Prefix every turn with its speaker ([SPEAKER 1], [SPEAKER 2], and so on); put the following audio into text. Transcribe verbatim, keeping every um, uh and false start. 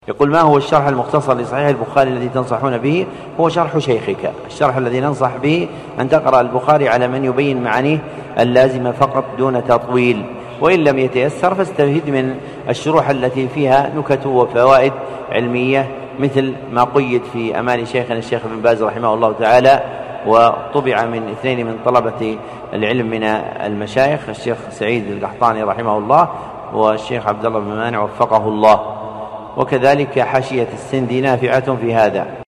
[SPEAKER 1] يقول: ما هو الشرح المختصر لصحيح البخاري الذي تنصحون به؟ هو شرح شيخك. الشرح الذي ننصح به أن تقرأ البخاري على من يبين معانيه اللازمة فقط دون تطويل، وإن لم يتيسر فاستفيد من الشروح التي فيها نكت وفوائد علمية، مثل ما قيد في أمال شيخنا الشيخ ابن باز رحمه الله تعالى، وطبع من اثنين من طلبة العلم من المشايخ، الشيخ سعيد القحطاني رحمه الله والشيخ عبد الله بن مانع وفقه الله. وكذلك حاشية السندي نافعة في هذا.